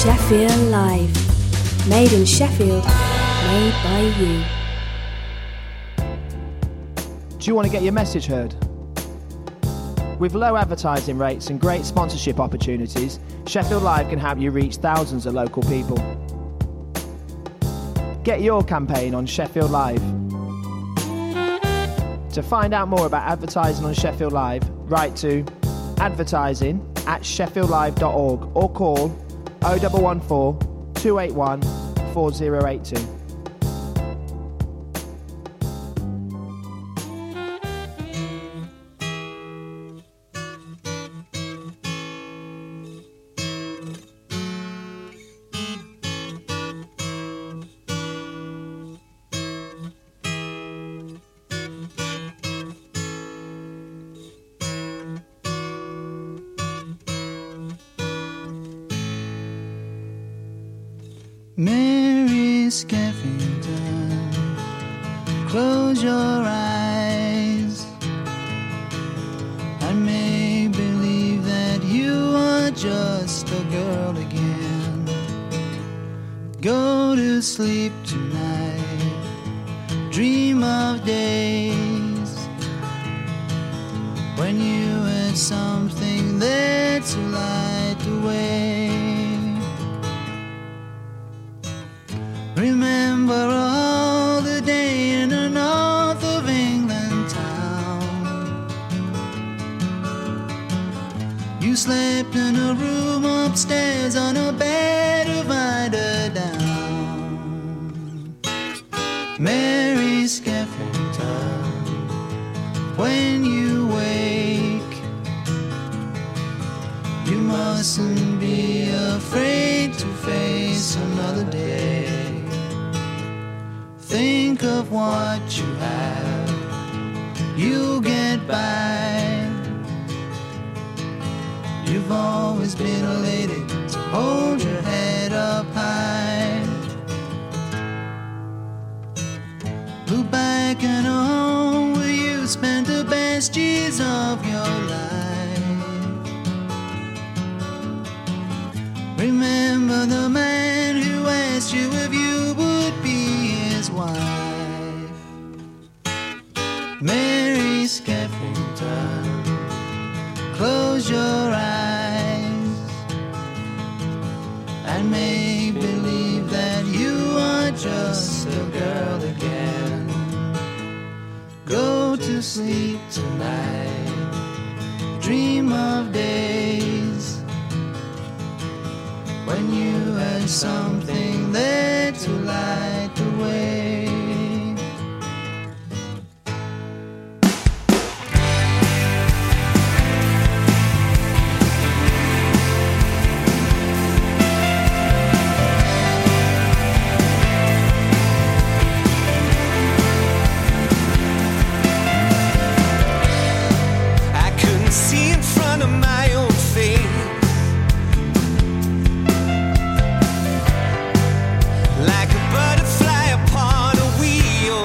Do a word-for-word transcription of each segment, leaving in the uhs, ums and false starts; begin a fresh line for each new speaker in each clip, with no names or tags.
Sheffield Live. Made in Sheffield, made by you.
Do you want to get your message heard? With low advertising rates and great sponsorship opportunities, Sheffield Live can help you reach thousands of local people. Get your campaign on Sheffield Live. To find out more about advertising on Sheffield Live, write to advertising at sheffield live dot org or call oh one one four, two eight one, four oh eight two.
Mary Skeffington, close your eyes and make believe that you are just a girl again. Go to sleep tonight, dream of days when you had something there to light the way. Remember all the day in a north of England town. You slept in a room upstairs on a bed of eider down. Mary Skeffington, when you wake, you mustn't be afraid to face another day. Think of what you have, you'll get by. You've always been a lady, so hold your head up high. Look back at a home where you spent the best years of your life. Remember the man who asked you if you would be his wife. Mary Skeffington, close your eyes and make believe that you are just a girl again. Go to sleep tonight, dream of days when you had something there to light the way.
I couldn't see in front of my own face. Like a butterfly upon a wheel,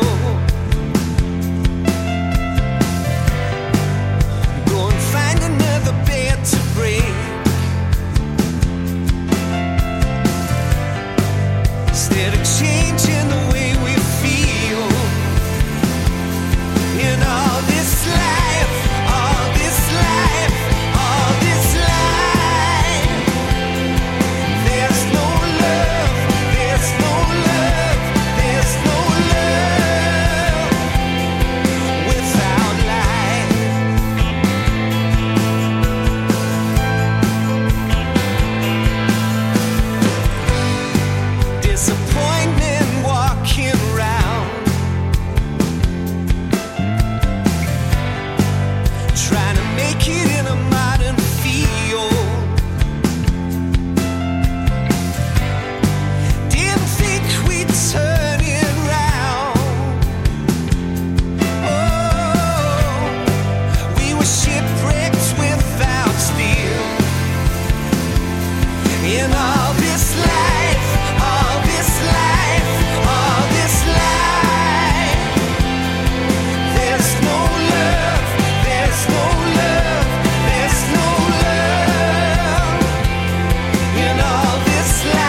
go and find another bed to break. Instead of changing the way we feel in all this life, all this life, all this life, there's no love. There's no love, there's no love without life. Disappointment walking around, trying to make it in a modern field. Didn't think we'd turn it round. Oh, we were shipwrecked without steel. In all this life, all this life, all this life, there's no love, there's no love, there's no love. In all this life.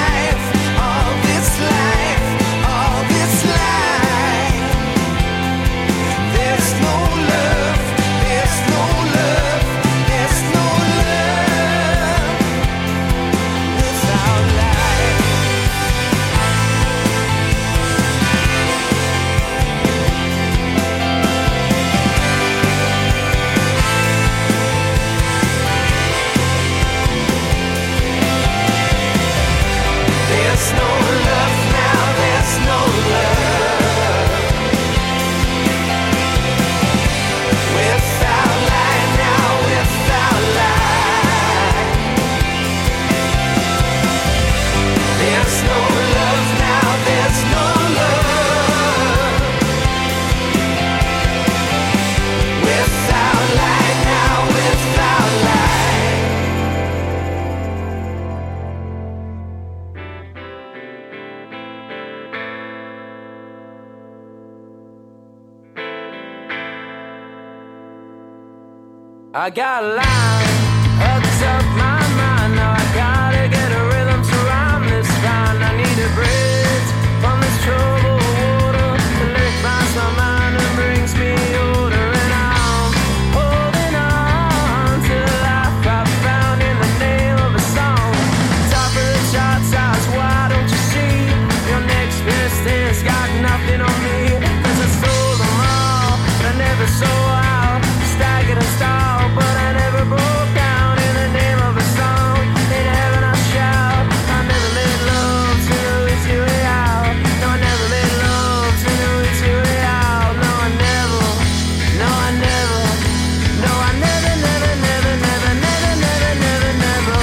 I got a line hooked up my mind. Now I gotta get a rhythm to rhyme this time. I need a bridge from this troubled water to lift my mind and brings me order. And I'm holding on to the life I found in the name of a song. Top of the charts, eyes wide, don't you see? Your next best thing's got nothing on me. Cause I sold them all, but I never sold out. Staggered and stalled, but I never broke down in the name of a song. In heaven I shout, I never made love to the easy way out. No, I never made love to the easy way out. No, I never, no, I never, no, I never, never, never, never, never, never, never, never.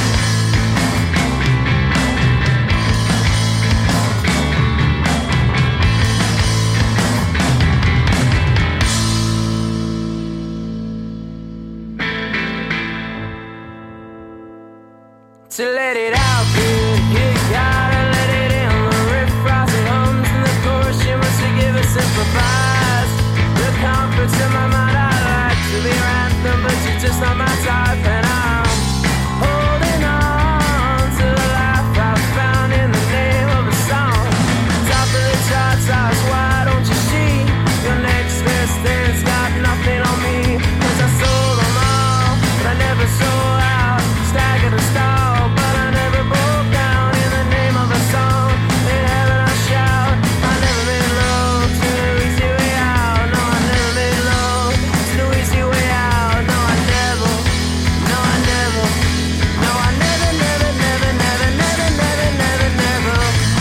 To let it out, kid, you gotta let it in. The riff rising hums in the chorus, you must forgive us, improvise. The comforts in my mind, I like to be random, but you're just not my type. And I'm holding on to the life I found in the name of a song. Top of the charts, eyes wide, don't you see? Your next best thing's got nothing on me. Cause I sold them all, but I never sold out. Staggered and stalled, but I never broke down in the name of a song. In heaven I shout, I never made love to the easy way out. No, I never made love to the easy way out. No, I never, no, I never, no, I never, never, never, never, never, never, never, never.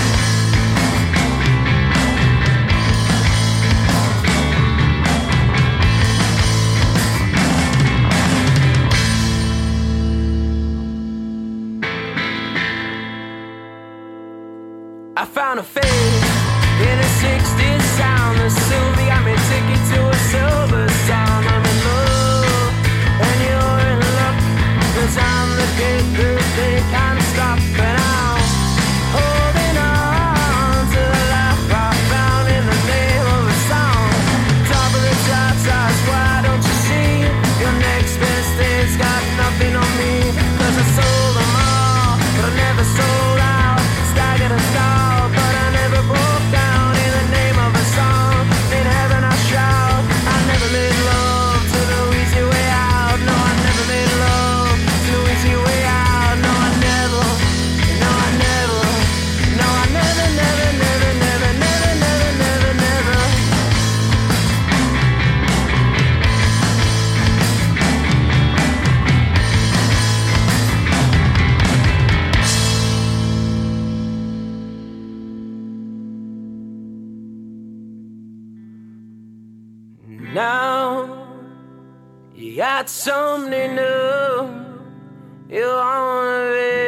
I found a face in a sixties sound. The Sylvie got me ticket to a silver sound. I'm in love and you're in luck. Cause I'm the kid who they can't stop. And I'm holding on to the life I found in the name of a song. Top of the charts, eyes wide, don't you see? Your next best thing's got nothing on me. Cause I sold them all, but I never sold out. Staggered and stalled, but I never broke down in the name of a song. In heaven I shout, I never made love to the easy way out. No, I never made love to the easy way out. No, I never, no, I never, no, I never, never, never, never, never, never, never, never. Now you got something new you wanna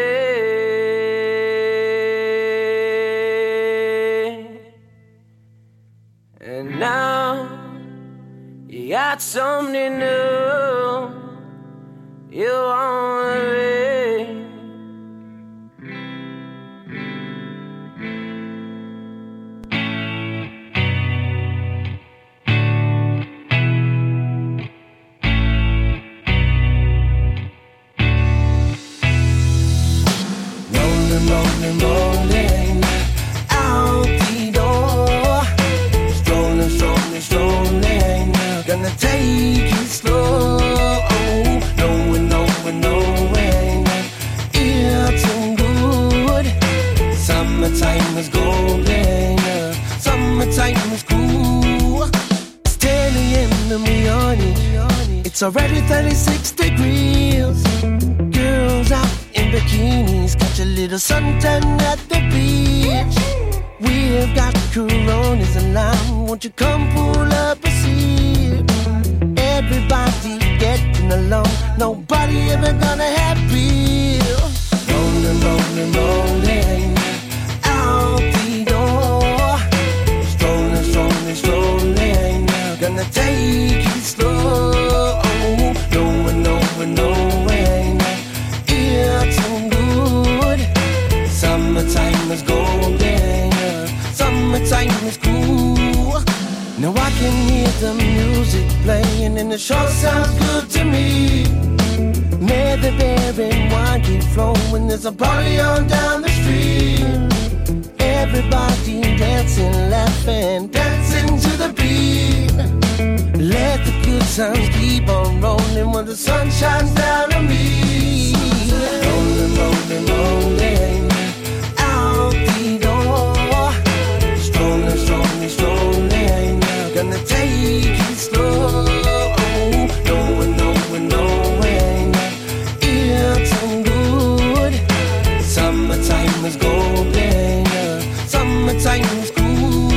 be, and now you got something new you wanna be.
Rolling, rolling out the door. Strolling, strolling, strolling. Gonna take it slow. Knowing, knowing, knowing it's so good. Summertime is golden. Summertime is cool. It's early in the morning. It's already thirty-six degrees. Girls out in bikinis, catch a little suntan at the beach. We've got Coronas in line, won't you come pull up a seat? Everybody getting along, nobody ever gonna have beer. Rolling, rolling, rolling out the door. Strolling, strolling, strolling. Gonna take it slow. Knowing, knowing, knowing it's so good. Summertime is golden. Summertime is cool. Now I can hear the music playing and it sure sounds good to me. May the beer and wine keep flowing, there's a party on down the street. Everybody dancing, laughing, dancing to the beat. Let the good times keep on rolling when the sun shines down on me. Rolling, rolling, rolling out the door. Strolling, strolling, strolling, gonna take it slow. Knowing, knowing, knowing it's so good. Summertime is golden. Summertime is cool.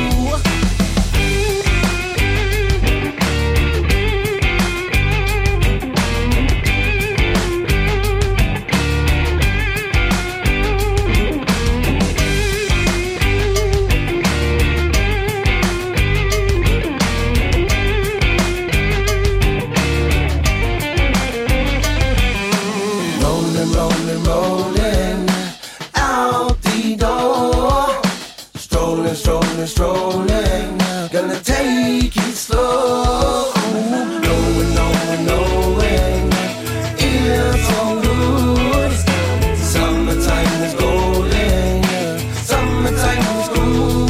Rolling, rolling, rolling out the door. Strolling, strolling, strolling, gonna take it slow. Knowing, knowing, knowing it's so good. Summertime is golden. Summertime is cool.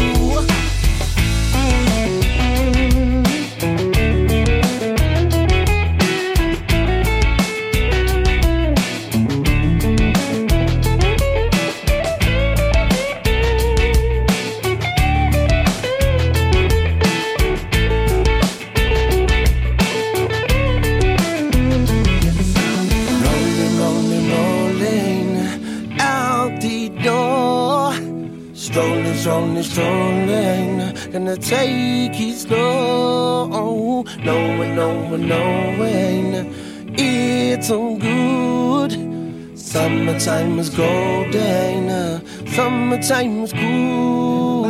Rolling, rolling, rolling out the door. Strolling, strolling, strolling, gonna take it slow. Knowing, knowing, knowing it's so good. Summertime is golden. Summertime is cool.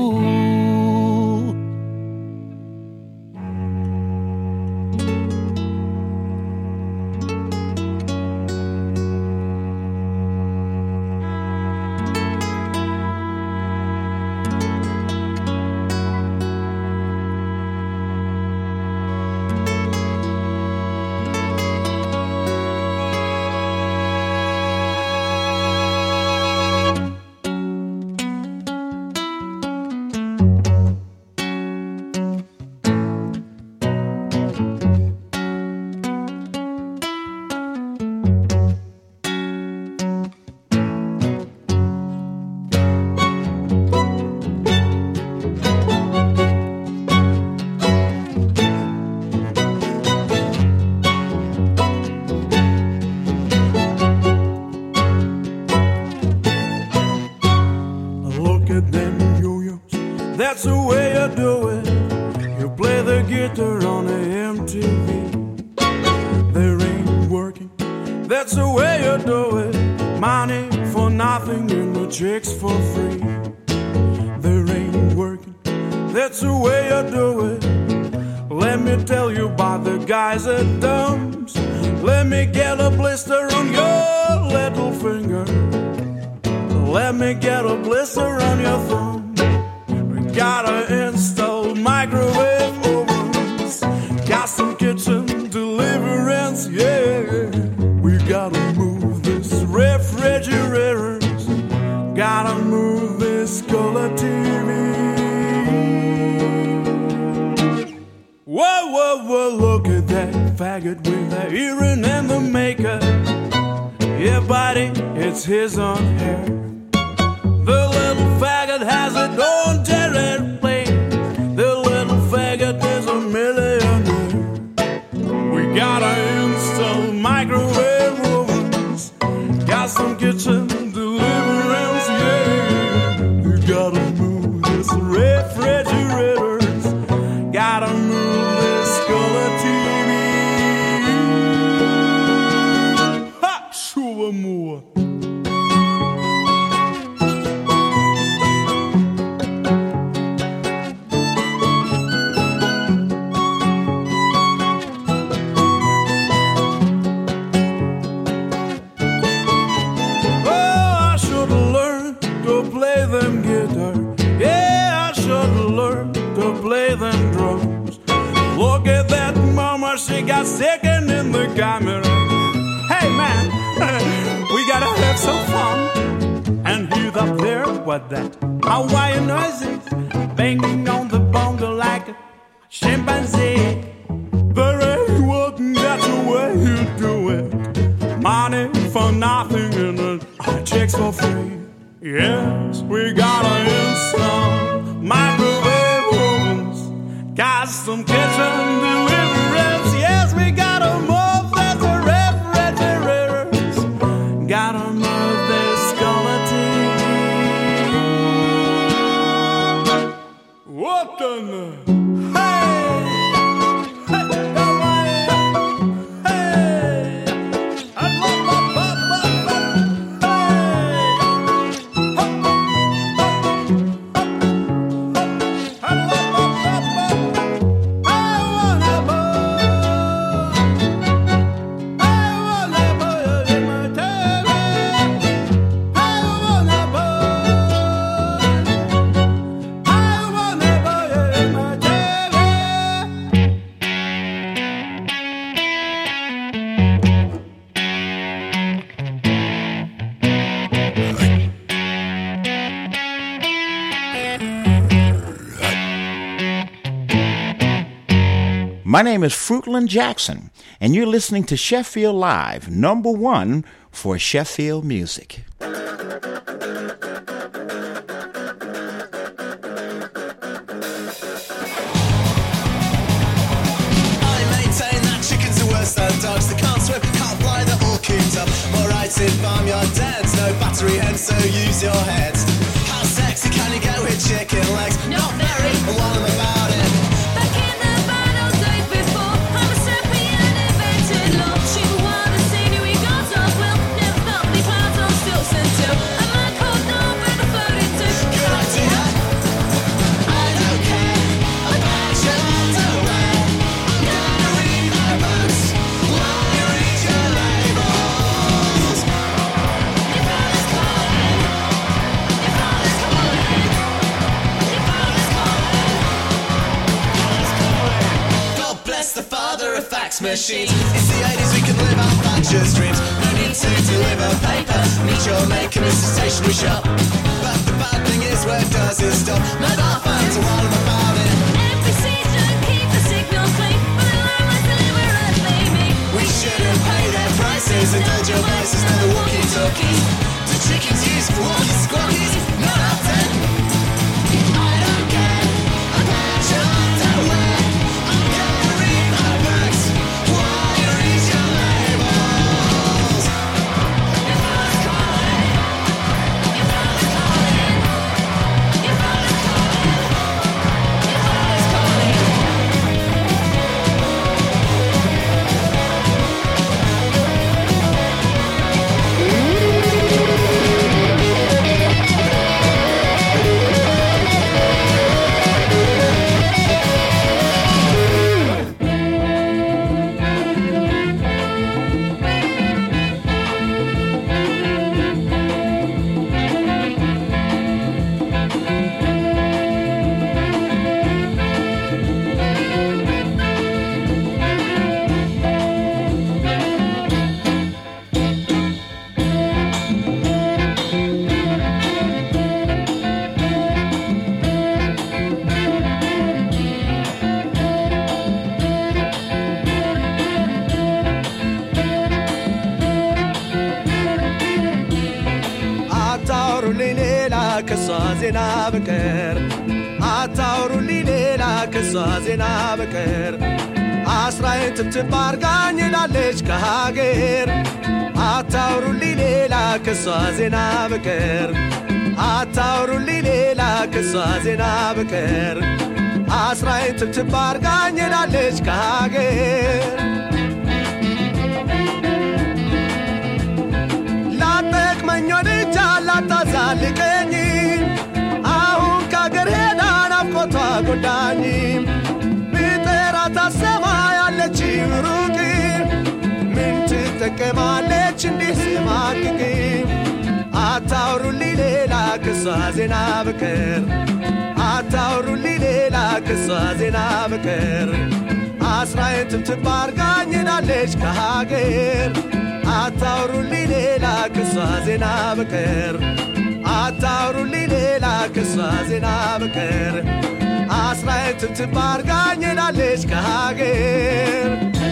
Look at them yo-yos, that's the way you do it. You play the guitar on the M T V. There ain't working, that's the way you do it. Money for nothing and the chicks for free. There ain't working, that's the way you do it. Let me tell you about the guys at Dumps. Let me get a blister on your little finger. Let me get a blister on your thumb. We gotta install microwave ovens, custom kitchen deliverance, yeah. We gotta move this refrigerators, gotta move this color T V. Whoa, whoa, whoa, look at that faggot with the earring and the makeup. Yeah, buddy, it's his own hair. The little faggot has a own airplane. The little faggot is a millionaire. We gotta install microwave ovens, got some kitchen deliverance, yeah. We gotta move this refrigerators, gotta move this color T V. Ha! Sure more. Play them guitar, yeah, I should learn to play them drum. she got second in the camera. Hey man, we gotta have some fun. And he's up there with that Hawaiian noises, banging on the bongo like a chimpanzee. There ain't one, that's the way you do it. Money for nothing and uh, checks for free. Yes, we got a instant microwave ovens, got some kitchen deliveries. Yes, we got a move that's a refrigerators, got a move that's skeleton. What the?
My name is Fruitland Jackson, and you're listening to Sheffield Live, number one for Sheffield music.
I maintain that chickens are worse than dogs. They can't swim, can't fly, they're all cooped up. More rights in farmyard dens, no battery hens, so use your heads. How sexy can you get with chicken legs? Not very, and while I'm about it. Machines. It's the eighties, we can live our Thatcher's dreams. No need to deliver paper. Meet your maker, Mister Stationery Shop. But the bad thing is, where does it stop? Mobile phones are all about it. Every season, keep the signals clean. But the landlines deliver us, baby. We shouldn't pay their prices. Indulge your vices, now the walkie-talkies. The chickens use for walkie-squawkies. Not often. I don't care about your underwear. I'm gonna read my books. ዜና በቀር አታውሩልኝ ሌላ ከሷ ዜና በቀር አስራዬን ትብትብ አርጋኝ ላለች ከሀገር አታውሩልኝ ሌላ ከሷ ዜና በቀር አታውሩልኝ ሌላ ከሷ ዜና በቀር አስራዬን ትብትብ አርጋኝ ላለች ከሀገር ላጠቅመኝ ወድጃ ላታዛልቀኝ አሁን ከአገር ሄዳ ናፍቆቷ ጎዳኝ ብጠራት አሰማ ያለች ሩቅ ምን ትጠቀማለች እንዲህ ስማቅቅ አታውሩልኝ ሌላ ከሷ ዜና በቀር አታውሩልኝ ሌላ ከሷ ዜና በቀር
አስራዬን ትብትብ አርጋኝ ሄዳለች ከሀገር አታውሩልኝ ሌላ ከሷ ዜና በቀር አታውሩልኝ ሌላ ከሷ ዜና በቀር አስራዬን ትብትብ አርጋኝ ሄዳለች ከሀገር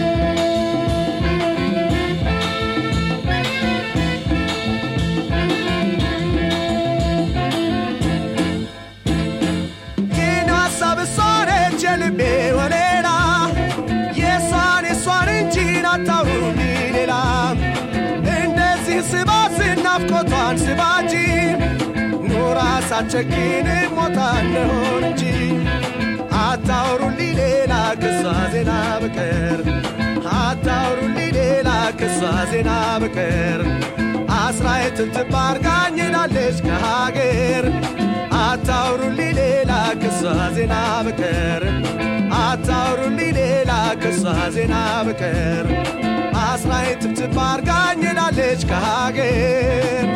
ልቤ ወሌላ የሷን የሷን እንጂ ናታውሩልኝ ሌላ እንደዚህ ስባስ ናፍቆቷን ስባጂ ኖራ ሳትቸኪን ሞታ እንደሆን እንጂ አታውሩልኝ ሌላ ከሷ ዜና በቀር አታውሩልኝ ሌላ ከሷ ዜና በቀር አስራዬን ትብትብ አርጋኝ ሄዳለች ከሀገር አታውሩልኝ ሌላ ከሷ ዜና በቀር አታውሩልኝ ሌላ ከሷ ዜና በቀር አስራዬን ትብትብ አርጋኝ ሄዳለች ከሀገር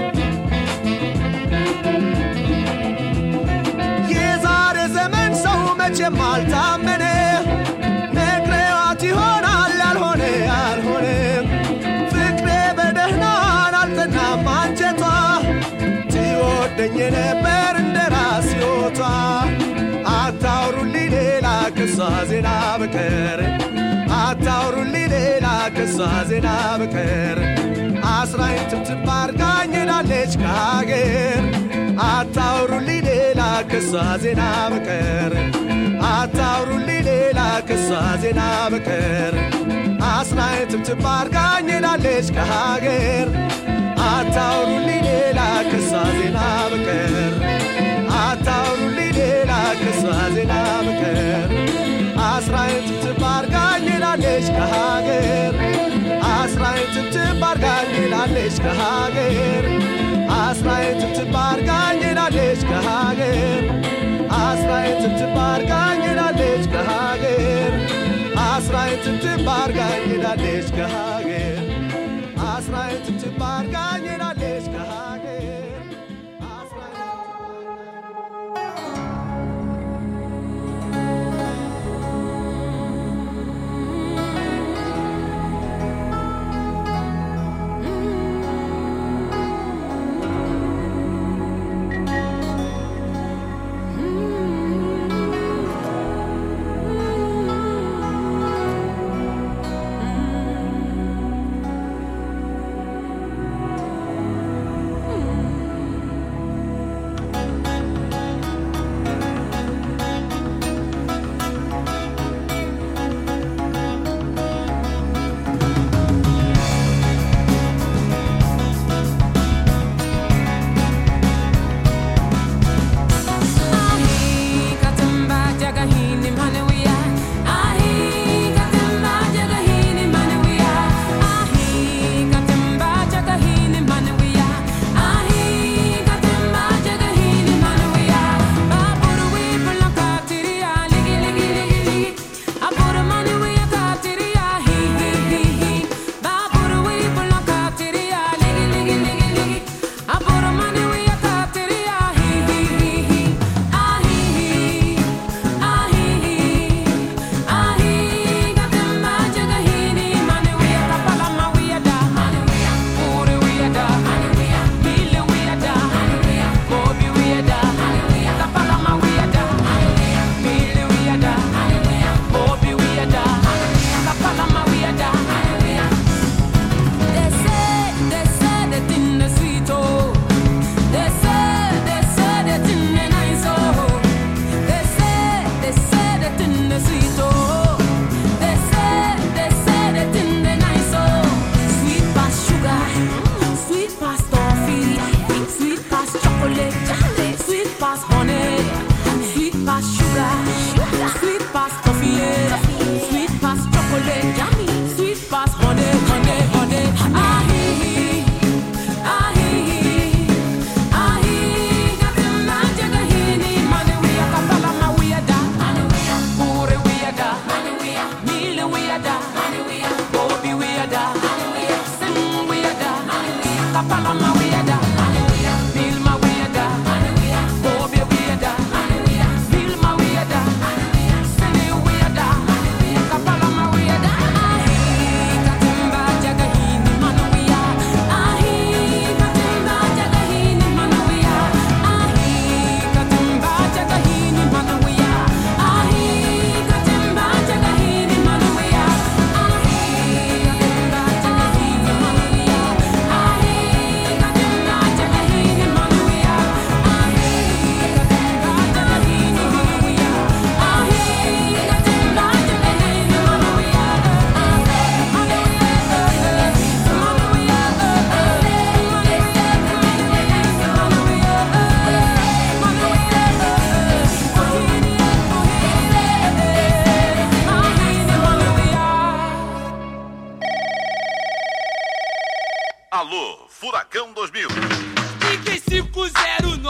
የዛሬ ዘመን ሰው መቼም አልታመነ ነግሬዋት ይሆናል ያልሆነ ያልሆነ ፍቅሬ በደህናን አልጠናም አንጀቷ ትወደኝ ነበር እንደ ራስ ሕይወቷ አታውሩልኝ ሌላ ከሷ ዜና በቀር አታውሩልኝ ሌላ ከሷ ዜና በቀር አስራዬን ትብትብ አርጋኝ ሄዳለች ከሀገር አታውሩልኝ ሌላ ከሷ ዜና በቀር አታውሩልኝ ሌላ ከሷ ዜና በቀር አስራዬን ትብትብ አርጋኝ ሄዳለች ከሀገር አታውሩልኝ ሌላ ከሷ ዜና በቀር አታውሩልኝ ሌላ ከሷ ዜና በቀር አስራዬን ትብትብ አርጋኝ ሄዳለች ከሀገር አስራዬን ትብትብ አርጋኝ ሄዳለች ከሀገር አስራዬን ትብትብ አርጋኝ ሄዳለች ከሀገር አስራዬን ትብትብ አርጋኝ ሄዳለች ከሀገር አስራዬን ትብትብ አርጋኝ ሄዳለች ከሀገር አስራዬን ትብትብ አርጋኝ ሄዳለች ከሀገር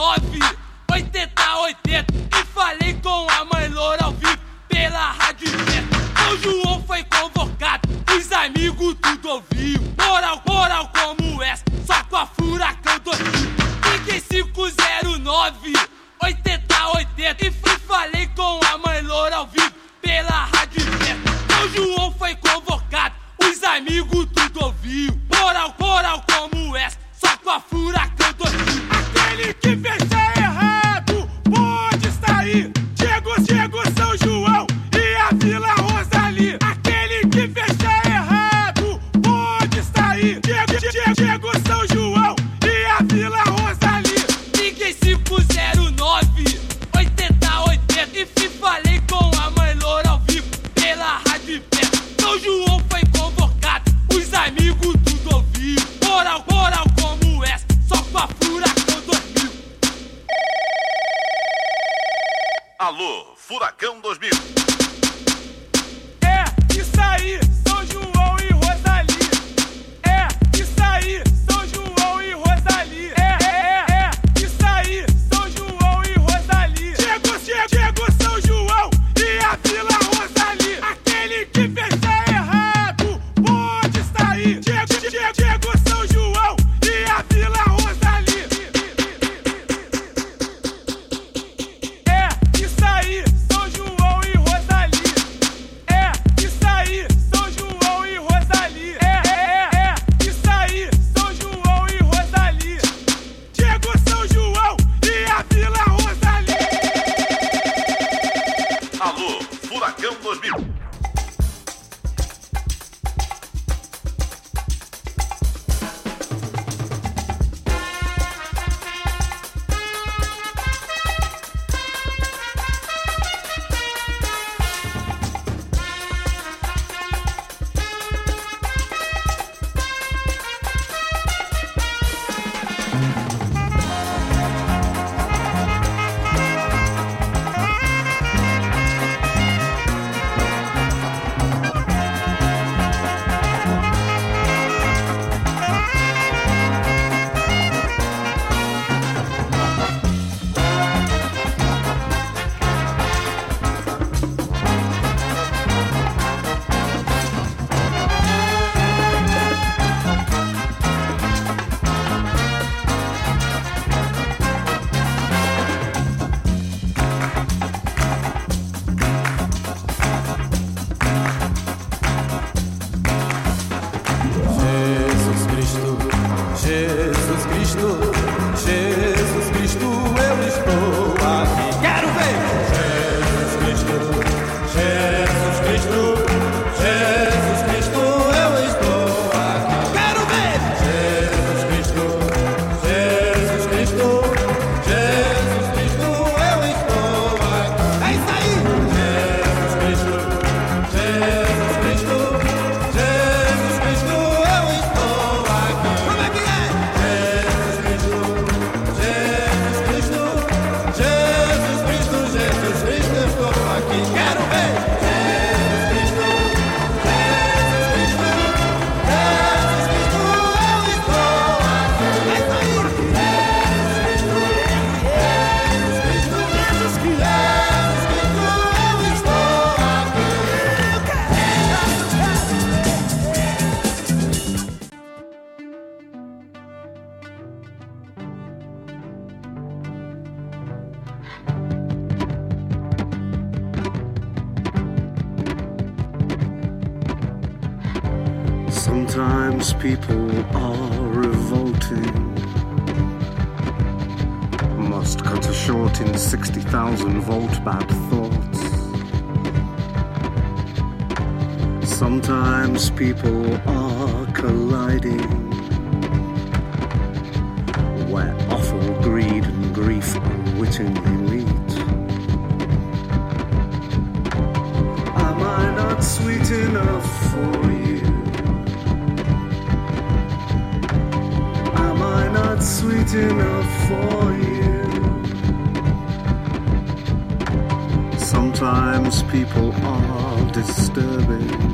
nove oitenta oitenta e falei com a mãe loura ao vivo pela rádio Inverno. São João foi convocado, os amigos tudo ouviu. Moral, moral como essa, só com a furacão dois mil. Liguei cinco zero nove oitenta oitenta e falei com a mãe loura ao vivo pela rádio Inverno. São João foi convocado, os amigos tudo ouviu. Moral, moral como essa, só com a furacão dois mil. Aquele que fez errado pode sair. Chegou, chegou São João e a Vila Rosalie. Aquele que fez errado pode sair. Chegou, chegou, chegou São João e a Vila Rosalie. Liguei cinco zero nove oitenta oitenta e falei com a mãe loura ao vivo pela rádio Inverno. São João foi convocado, os amigos tudo ouviu. Moral, moral como essa, só com a furacão dois mil.
Alô, Furacão dois mil.
É, isso aí, São João e Rosalie. É, isso aí, São João e Rosalie. É, é, é, isso aí, São João e Rosalie. Chegou, chegou, chegou São João e a Vila Rosalie. Aquele que fez errado pode sair. Chegou, chegou, chegou São João e a Vila Rosalie. É, isso aí, São João e Rosalie. É, isso aí, São João e Rosalie. É, é, é, isso aí, São João e Rosalie. Chegou São João e a Vila Rosalie.
Alô, Furacão dois mil.
Sometimes people are revolting. Must cut her short in sixty thousand volt bad thoughts. Sometimes people are colliding, where awful greed and grief unwittingly meet. Am I not sweet enough for you? Am I not sweet enough for you? Sometimes people are disturbing.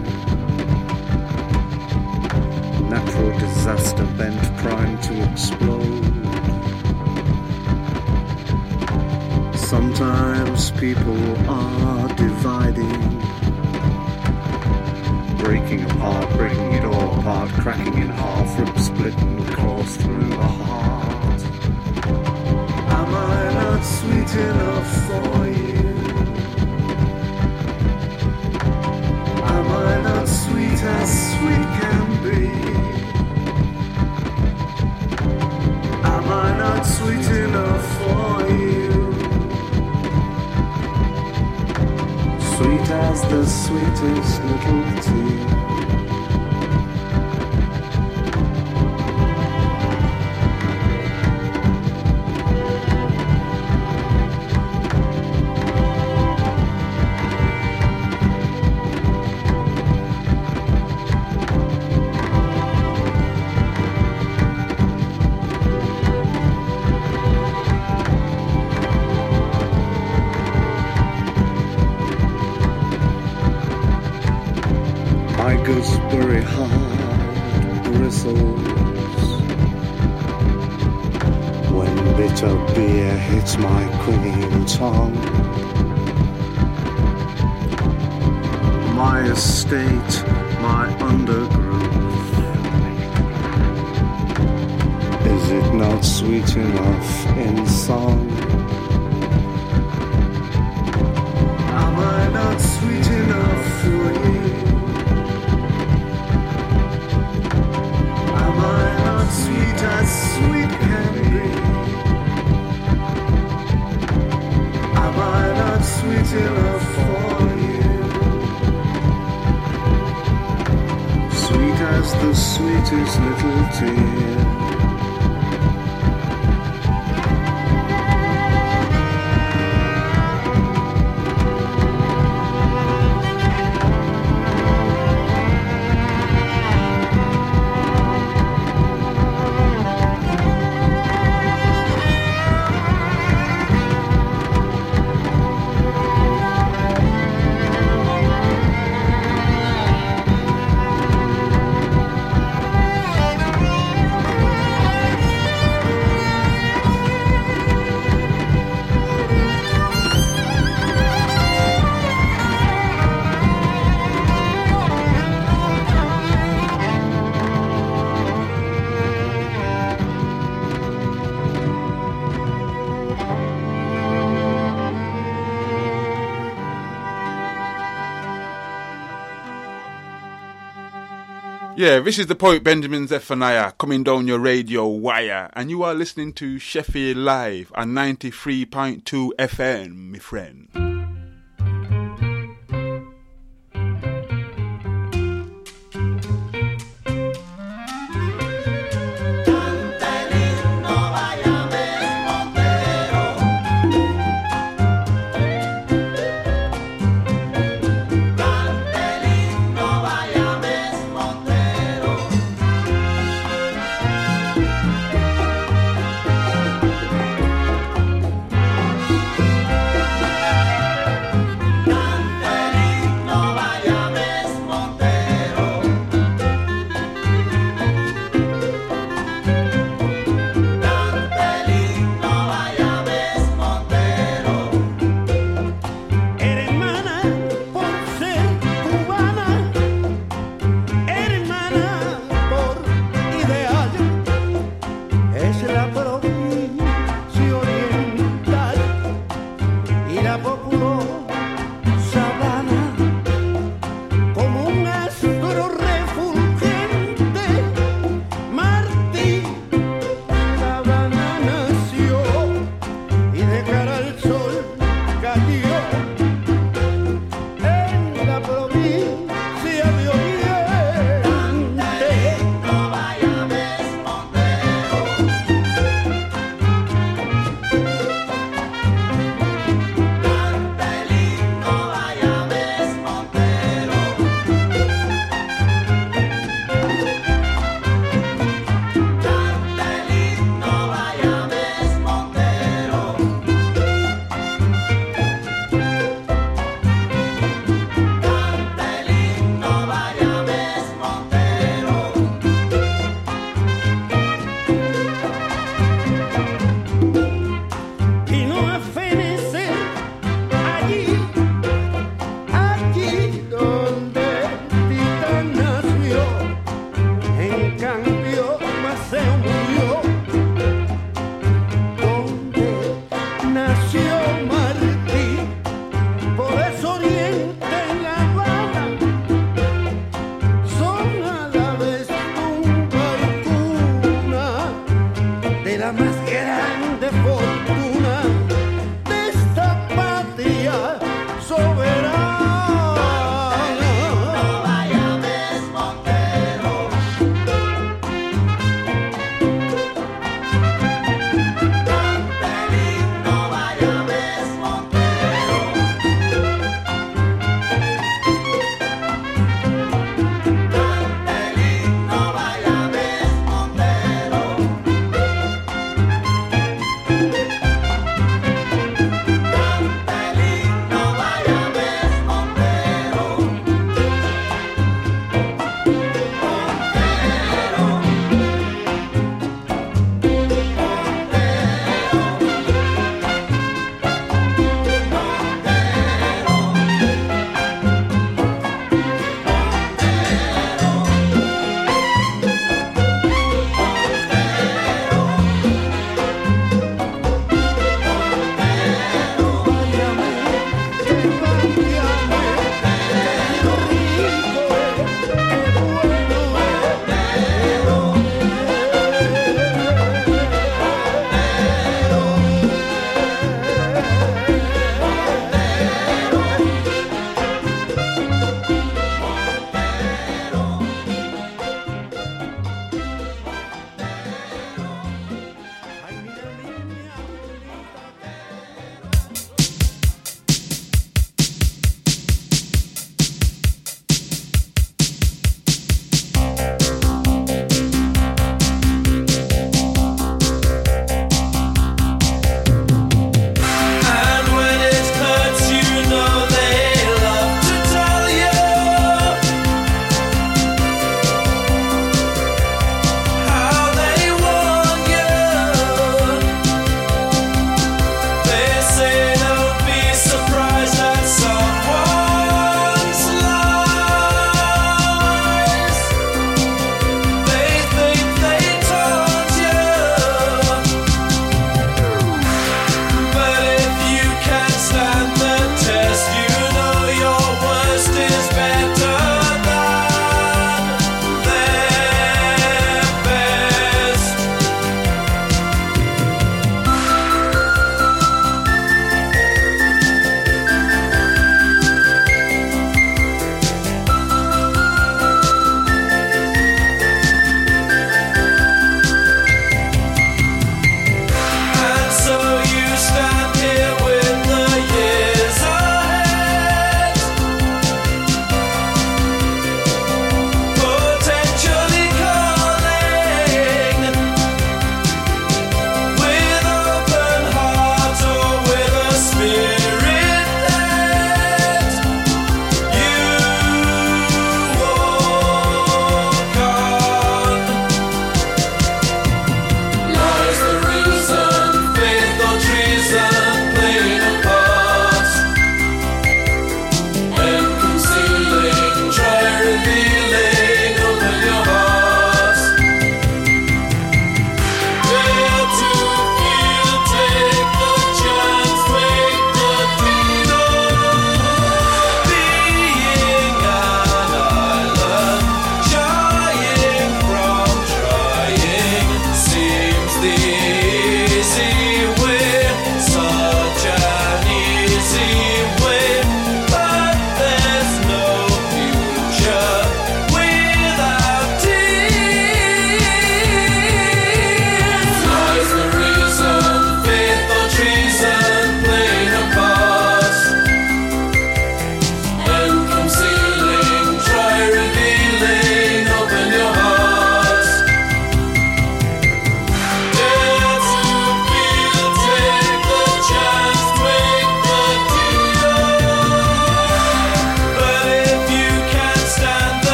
Natural disaster bent, primed to explode. Sometimes people are dividing, breaking apart, breaking it all apart, cracking in half, rip splitting across through the heart. Am I not sweet enough for you? Am I not sweet as sweet can be? Am I not sweet enough for you? Sweet as the sweetest little tea. Gooseberry heart bristles when bitter beer hits my quivering tongue. My estate, my undergrowth, is it not sweet enough in song? Am I not sweet enough for you? Sweet as sweet can be. Am I not sweet enough for you? Sweet as the sweetest little tear.
Yeah, this is the poet Benjamin Zephaniah coming down your radio wire, and you are listening to Sheffield Live on ninety-three point two F M, my friend.
Montero.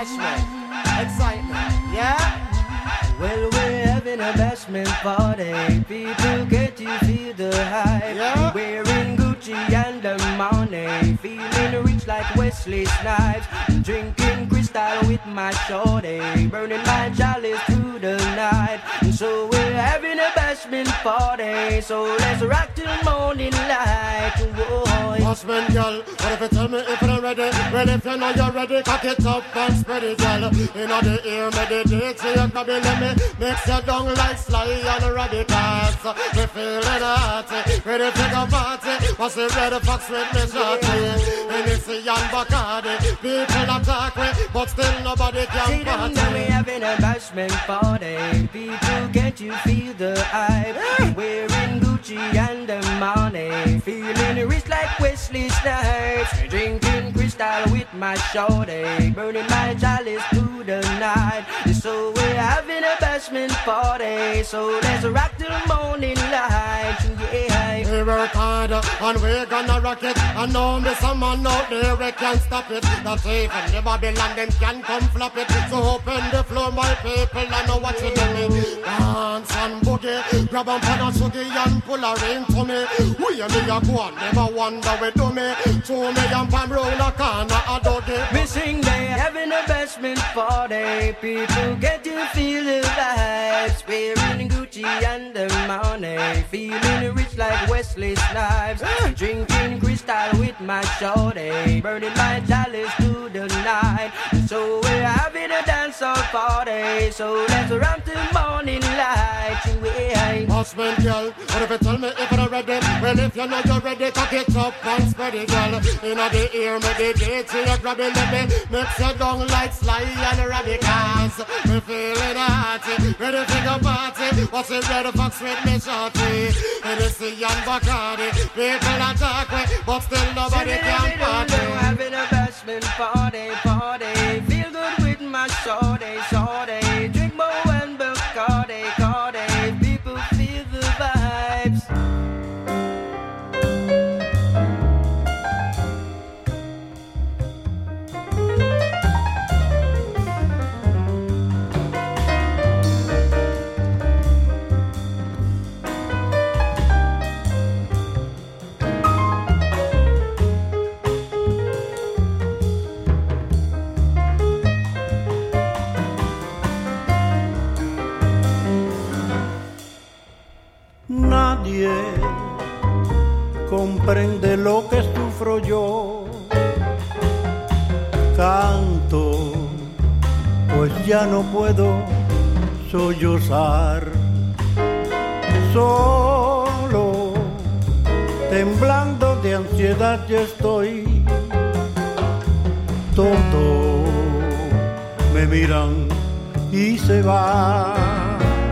bashment, excitement, yeah?
Well, we're having a bashment party. People get to feel the hype.
Yeah.
Wearing Gucci and the money. Feeling rich like Wesley Snipes. Drinking crystal with my shorty. Burning my chalice through the night. So we're having a bashment party. So let's rock till morning light. Whoa.
Bashment, girl, what if you tell me if you're ready? Well, if you know you're ready, cock it up and spread it, girl. You know the ear, meditate, so you grab it, let me mix your down like Sly and Radicals. We feeling hearty, ready to go party. What's the red fox with me shorty? Hennessy and Bacardi, people attack me, but still nobody can
See
party.
them now we having a bashment party. People, can't you feel the hype? Wearing Gucci and the money. Feeling rich like Wesley Snipes. Drinking crystal with my shorty. Burning my chalice through the night. So we're having a bashment party. So let's rock till morning light. Yeah.
We work hard and we're gonna rock it. I know there's someone out there we can't stop it. That's even the Babylon them can come flop it. So open the floor, my people, I know what you're doing. Dance and boogie, grab on pan and sugi and pull a ring to me. We and me a go on, never wonder we do me. To me and pan round a corner a doggy.
We sing they having a bashment party. People get to feel the vibes. Wearing Gucci and the money. Feeling rich like Wesley Snipes. Drinking crystal with my shorty. Burning my chalice through the night. So we're having a dancehall party. So let's run till morning light.
Husband, girl, what if you tell me if you're ready? Well, if you know you're ready, cock it up and spread it, girl. You know the ear, meditate, so you grab it, let me mix your down like Sly and Radicals. We feeling hearty, ready to go party. What's the red fox with me shorty? Hennessy and Bacardi, people attack me, but still nobody can party.
Having a bashment party, party. Feel good with my shorty, shorty. Drink more and Bacardi, Cardi. People feel the vibes.
Nadie comprende lo que sufro yo. Canto, pues ya no puedo sollozar. Solo, temblando de ansiedad yo estoy. Todos me miran y se van.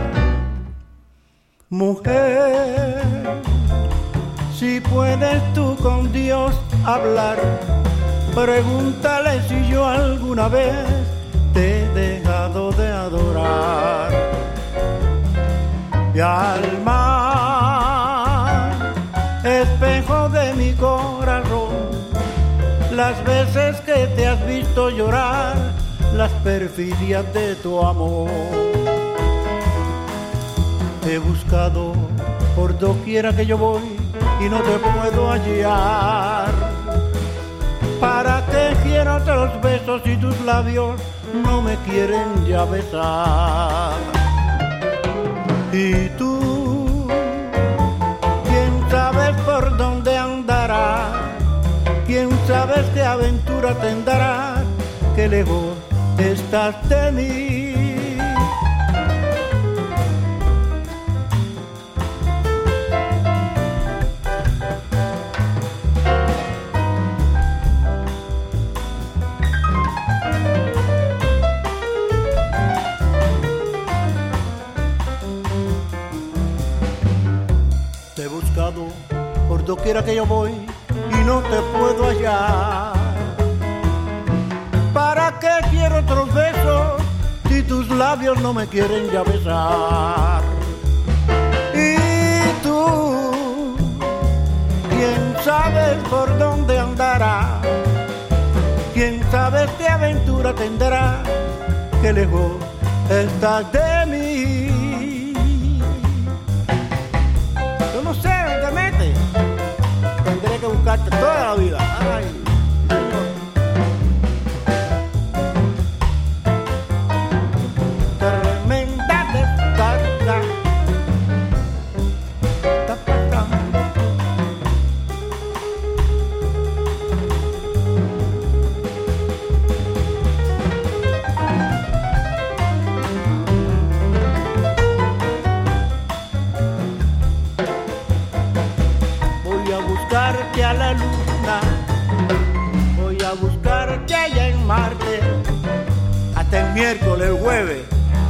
Mujer, si puedes tú con Dios hablar, pregúntale si yo alguna vez te he dejado de adorar. Y al mar, espejo de mi corazón, las veces que te has visto llorar, las perfidias de tu amor. Te he buscado por doquiera que yo voy y no te puedo hallar. ¿Para qué quiero otros besos si tus labios no me quieren ya besar? Y tú, quién sabe por dónde andarás, quién sabe qué aventura tendrás, que lejos estás de mí. Por doquiera que yo voy y no te puedo hallar. ¿Para qué quiero otros besos si tus labios no me quieren ya besar? Y tú, quién sabe por dónde andarás, quién sabes qué aventura tendrá, que lejos estás de mí. Yo no sé dónde te metes, tendré que buscarte toda la vida. Ay. A la luna, voy a buscarte allá en Marte, hasta el miércoles, el jueves,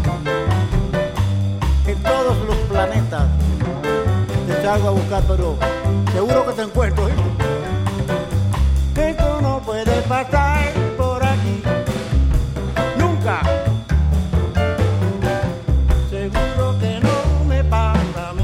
en todos los planetas te salgo a buscar, pero seguro que te encuentro, ¿eh? Que tú no puedes pasar por aquí, nunca, seguro que no me pasa a mí.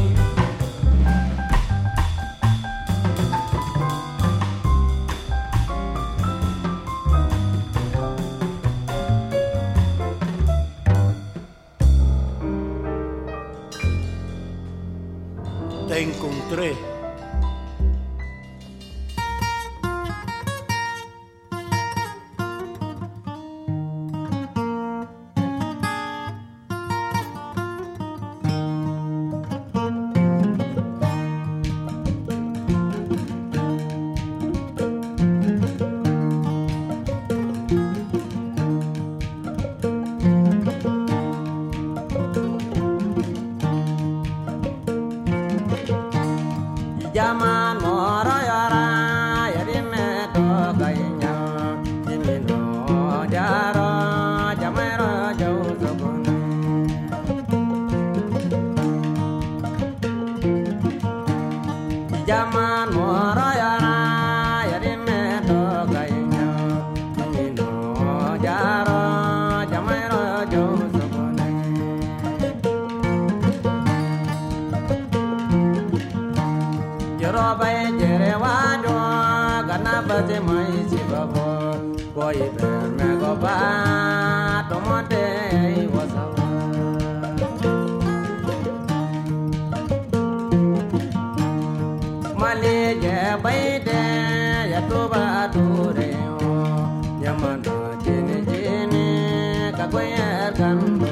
Te encontré.
Llaman moro yara yarime to kainya dimino jaro jamero jausobun Llaman moro yara yarime to kainya dimino jaro jamero jausobun Bay jere wado gana bate mai sibabo koi ber me go ba tomote wasa male je bay de ya to ba dure o yamana jene jene ka koyer kando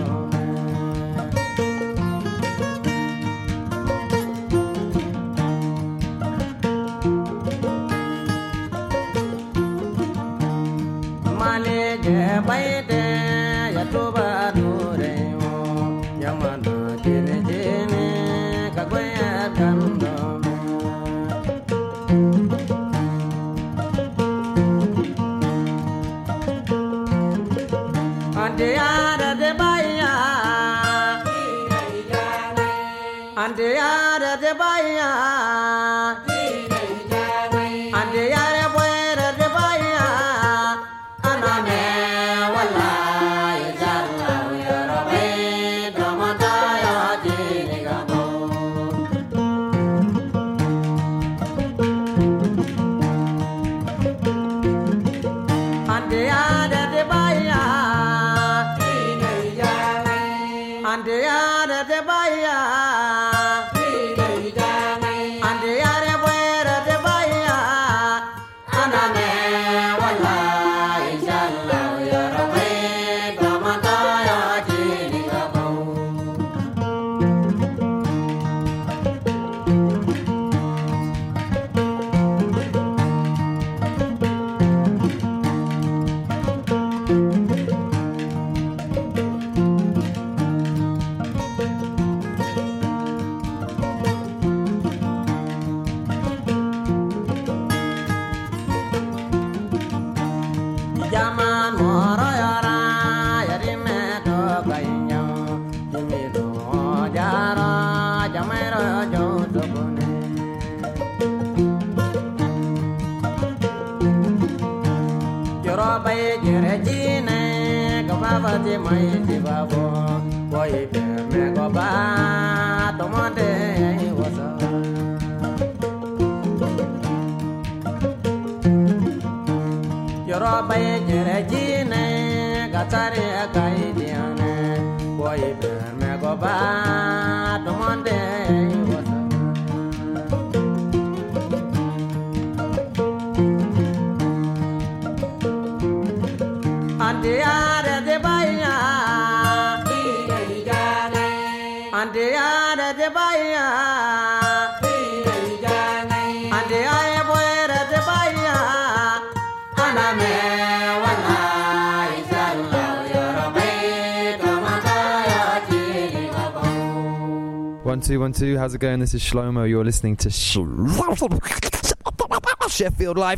baide ya toba dure o yamana jene jene kagoya kando ande ara de baya ande ara de baya ande ara buera de baya aname Bate mai di babo, boy me go ba, tomate wasa. Yoro baye jere jine gatare kaidiane boy ben me go ba to monde ande are de baya ande are de baya ande are boy de baya aname wana
One two one two. How's it going? This is Shlomo. You're listening to Sh- Sheffield Live.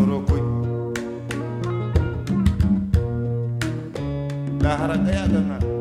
harakaya dana